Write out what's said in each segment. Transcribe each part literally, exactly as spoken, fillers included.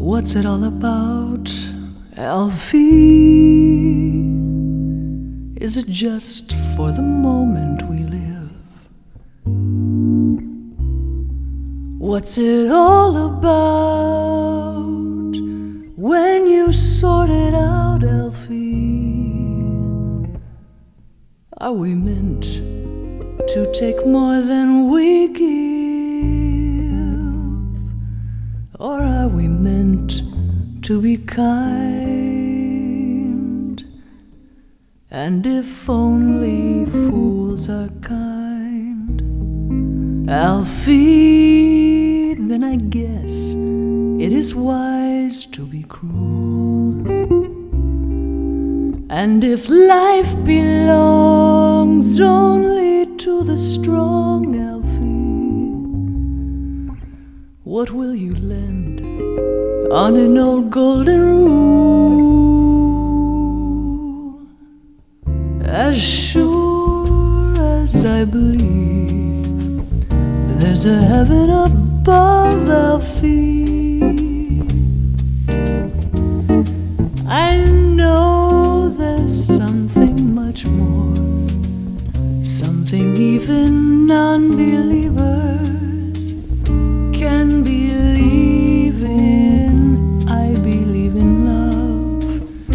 What's it all about, Alfie? Is it just for the moment we live? What's it all about when you sort it out, Alfie? Are we meant to take more than we give? Or are we meant to be kind? And if only fools are kind, Alfie, then I guess it is wise to be cruel. And if life belongs only to the strong, Alfie, what will you lend on an old golden rule? As sure as I believe there's a heaven above, Alfie, I know there's something much more, something even non-believers can believe in. I believe in love,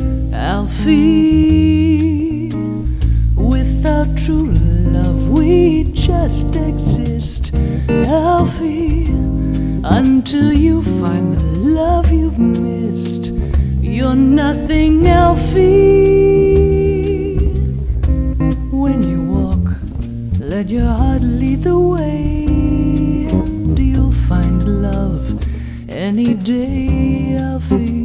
Alfie. Without true love we just exist, Alfie. Until you find the love you've missed, you're nothing, Alfie. When you walk, let your heart lead the way, and you'll find love any day, Alfie.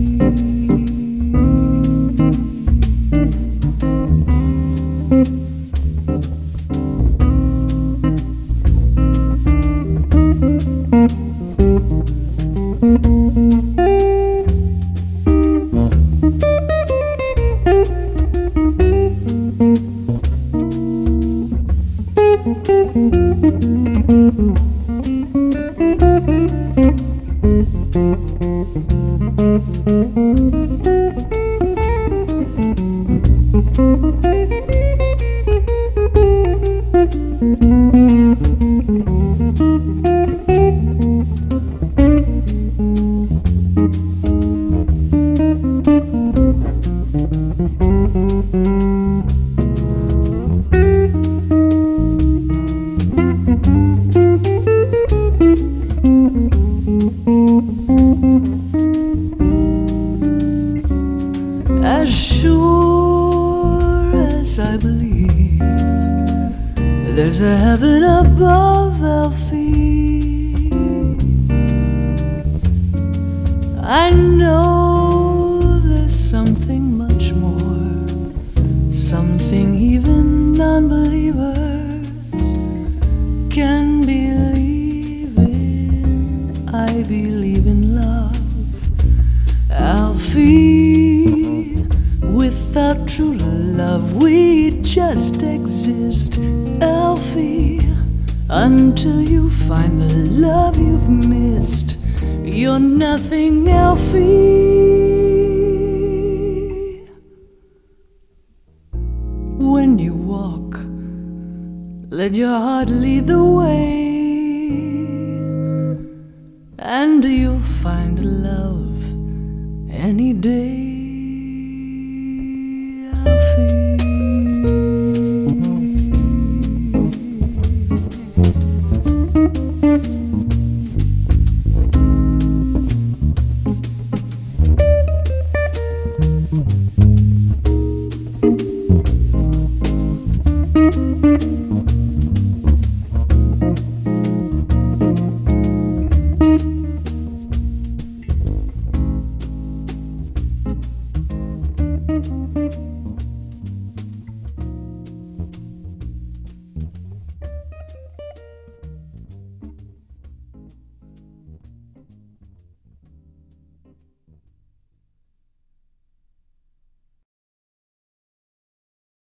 As sure as I believe there's a heaven above, Alfie, I know there's something much more, something even non-believers can believe in. I believe in love, Alfie. Without true love we just exist, Alfie. Until you find the love you've missed, you're nothing, Alfie. When you walk, let your heart lead the way, and you'll find love any day.